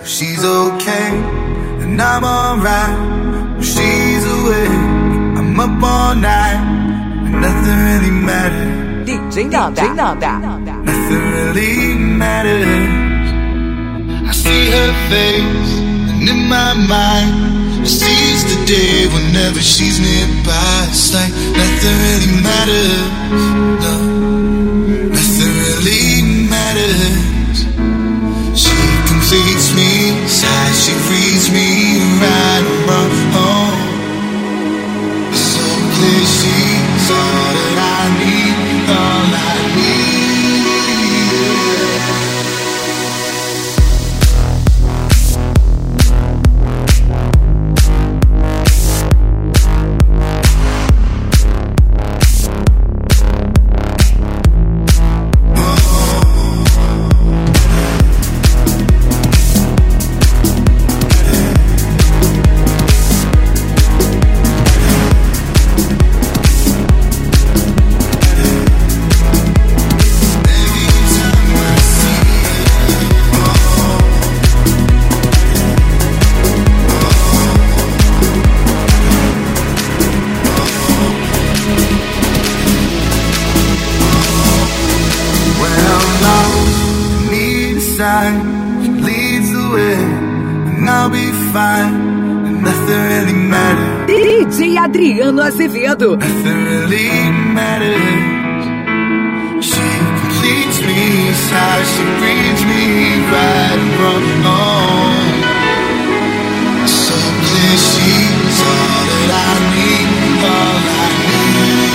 she's okay, and I'm alright. When she's awake, I'm up all night, and nothing really matters. DJ Nanda. Nothing really matters. I see her face, and in my mind, I seize the day whenever she's nearby. It's like nothing really matters. No, nothing really matters. She completes me, inside she frees me, right or wrong. It's so clear she's all that I need, all I need. She leads the way, and I'll be fine, and nothing really matters. DJ Adriano Azevedo. Nothing really matters. She completes me, it's how she brings me right and wrong. So clear she's all that I need, all I need.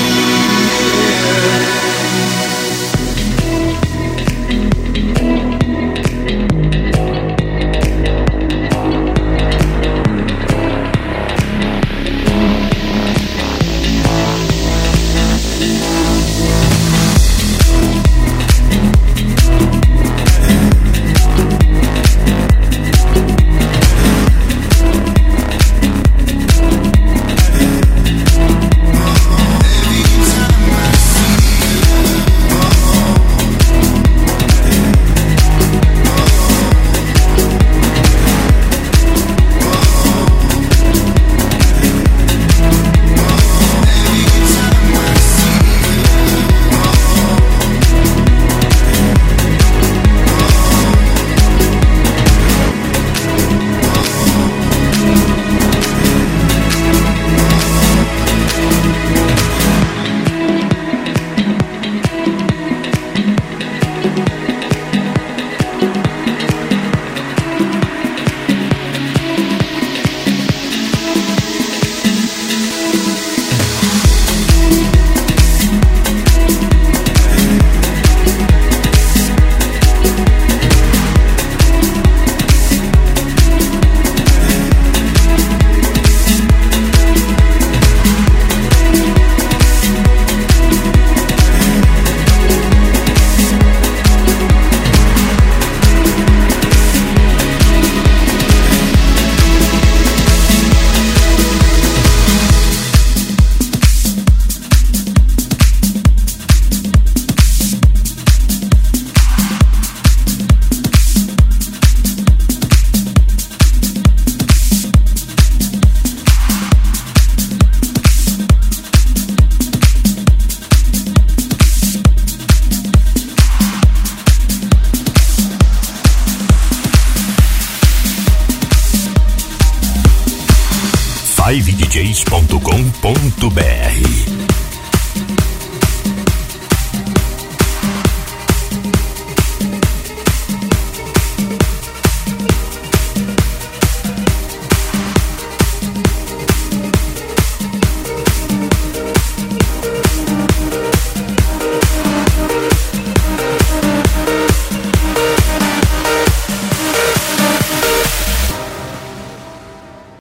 FiveDJs.com.br